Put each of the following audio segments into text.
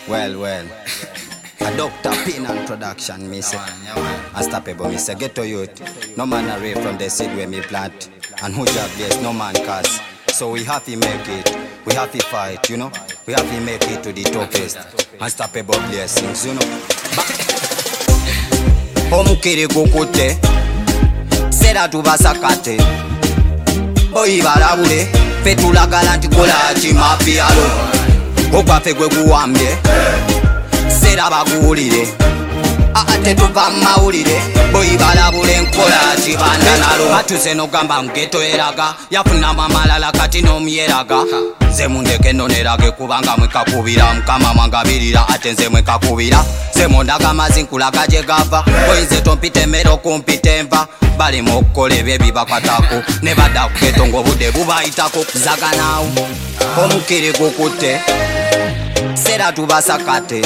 Well, a Dr. Pinan production, me say. Unstoppable, me say, get to youth. No man away from the seed where me plant. And who job bless, no man cause. So we have to make it, we have to fight, you know. We have to make it to the toughest. Unstoppable blessings, you know. Omukiri kukute, sera tubasakate. Boyi balabule, fetula galanti kola chimapiyalo. Okwafe gwe kuwambye, sera bakuwulire. Ate tuva mawulire, boyi balabule nkola chibanda nalo. Batuse nogamba mgeto eraga, yafuna mamalala kati nomyeraga. Ze mundeke nonerage kubanga mwekakubira, mukama mwangabirira ate nze mwekakubira. Ze mondaga mazinkula gaje gava, boyize tompite mero kumpite nva. Bali mokole bebi bakatako, ne bada kuketongo bude bubayitako. Zaganawo, omukiri gukute, sera tubasakate.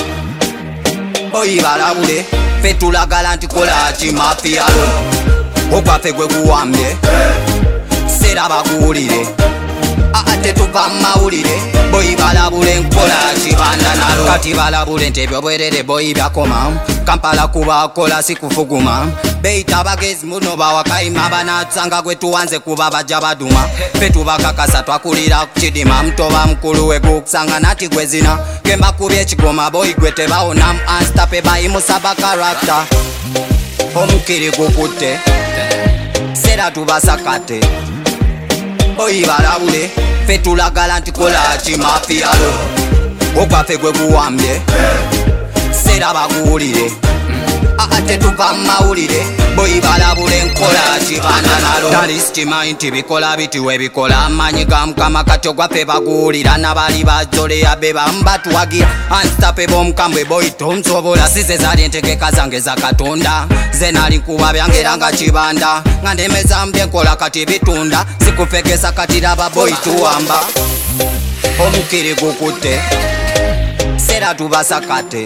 Boyi balabule, fetula galanti kola chimapiyalo. Okwafe gwe kuwambye, sera bakuwulire. Ate tuva mawulire, boyi balabule nkola chibanda nalo. Kati balabule ntebyo bwerere boyi byakoma, Kampala kubakola sikufuguma. Beita bagezi muno bawakaima banatsanga gwe tuwanze kuba baja baduma. Fetu bakakasa twakulira kuchidima, mtoba mkulu wegukusanga nati gwezina. Kemba kubye chigoma boyi gwe tebaona unstoppable imusaba character. Omukiri gukute, sera tubasakate. Boyi balabule, fetula galanti kola chimapiyalo. Okwafe gwe kuwambye, sera bakuwulire. Ate tuva mawulire, boyi balabule nkola chibanda nalo. Talistima inti bikola biti webikola, amanyi ga mukama kati ogwafe bakuwulira. Nabali bajole abeba mbatuwagira, unstoppable mukambwe boyi tonsobola. Size zali entegeka zange za Katonda, ze nali nkuba byangera nga chibanda. Nga ndemeza mbye nkola kati bitunda, sikufekesa kati laba boyi tuwamba. Omukiri gukute, sera tubasakate.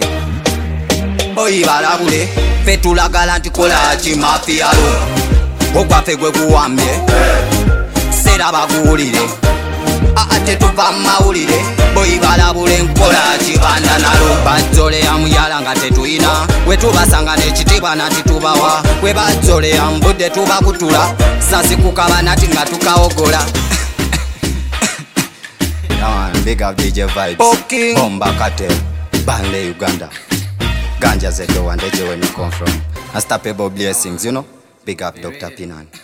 Boyi balabule, fetula galanti kola chimapiyalo. Okwafe gwe kuwambye, sera bakuwulire. Ate tuva mawulire, boyi balabule nkola chibanda nalo. Bajole ya muyala nga tetuyina, wetubasanga nechitibwa nati tubawa. Kwe bajole ya mbude tubakutula, sasi kukaba nati nga tukaogola. Big up DJ Vibes, okay. Bomba Cartel, Banle Uganda. Ganja Zedo and where me come from. Unstoppable blessings, you know. Big up Dr. Pinan.